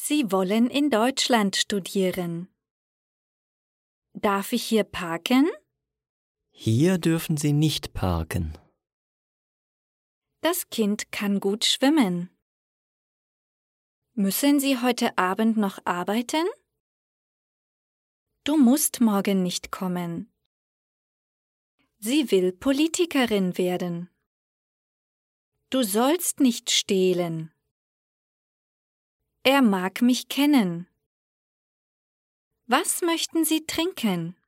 Sie wollen in Deutschland studieren. Darf ich hier parken? Hier dürfen Sie nicht parken. Das Kind kann gut schwimmen. Müssen Sie heute Abend noch arbeiten? Du musst morgen nicht kommen. Sie will Politikerin werden. Du sollst nicht stehlen. Er mag mich kennen. Was möchten Sie trinken?